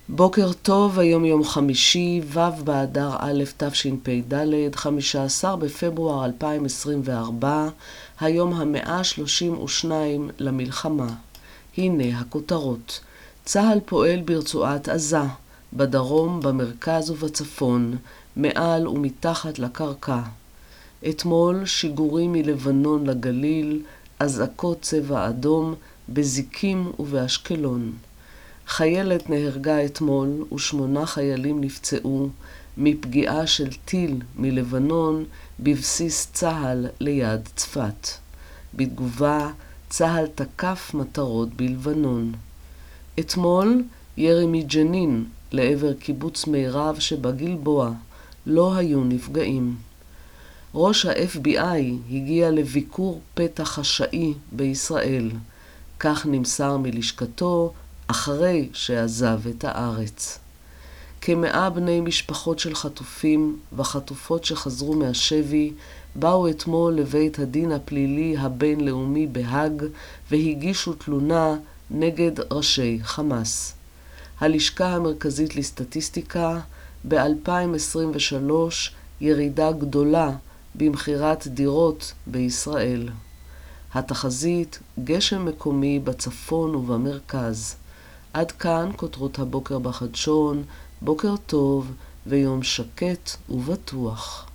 בוקר טוב, היום יום חמישי, ו' באדר א' תשפ"ד, 15 בפברואר 2024, היום ה-132 למלחמה. הנה הכותרות. צה"ל פועל ברצועת עזה, בדרום, במרכז ובצפון, מעל ומתחת לקרקע. אתמול שיגורים מלבנון לגליל, אזעקות צבע אדום, בזיקים ובאשקלון. חיילת נהרגה אתמול ו8 חיילים נפצעו מפגיעה של טיל מלבנון בבסיס צה"ל ליד צפת. בתגובה, צה"ל תקף מטרות בלבנון. אתמול ירי מג'נין לעבר קיבוץ מירב שבגלבוע, לא היו נפגעים. ראש ה-FBI הגיע לביקור פתע חשאי בישראל, כך נמסר מלשכתו אחרי שעזב את הארץ. כ100 בני משפחות של חטופים וחטופות שחזרו מהשבי באו אתמול לבית הדין הפלילי הבינלאומי בהאג והגישו תלונה נגד ראשי חמאס. הלשכה המרכזית לסטטיסטיקה, ב-2023 ירידה גדולה במחירת דירות בישראל. התחזית, גשם מקומי בצפון ובמרכז. עד כאן כותרות הבוקר בחדשון, בוקר טוב ויום שקט ובטוח.